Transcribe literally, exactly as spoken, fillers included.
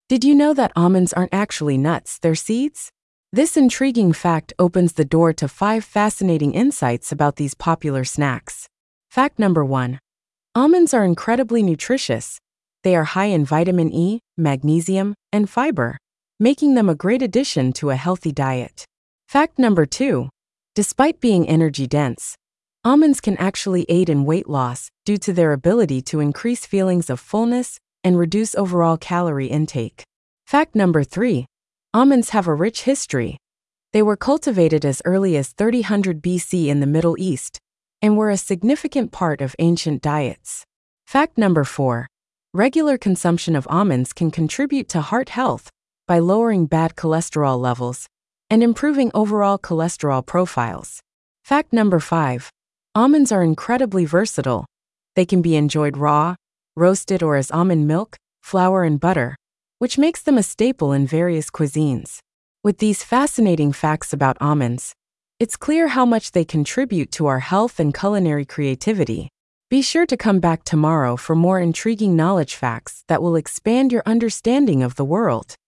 Did you know that almonds aren't actually nuts, they're seeds? This intriguing fact opens the door to five fascinating insights about these popular snacks. Fact number one. Almonds are incredibly nutritious. They are high in vitamin E, magnesium, and fiber, making them a great addition to a healthy diet. Fact number two. Despite being energy-dense, almonds can actually aid in weight loss due to their ability to increase feelings of fullness and reduce overall calorie intake. Fact number three. Almonds have a rich history. They were cultivated as early as thirty hundred B C in the Middle East and were a significant part of ancient diets. Fact number four. Regular consumption of almonds can contribute to heart health by lowering bad cholesterol levels and improving overall cholesterol profiles. Fact number five. Almonds are incredibly versatile. They can be enjoyed raw, roasted, or as almond milk, flour, and butter, which makes them a staple in various cuisines. With these fascinating facts about almonds, it's clear how much they contribute to our health and culinary creativity. Be sure to come back tomorrow for more intriguing knowledge facts that will expand your understanding of the world.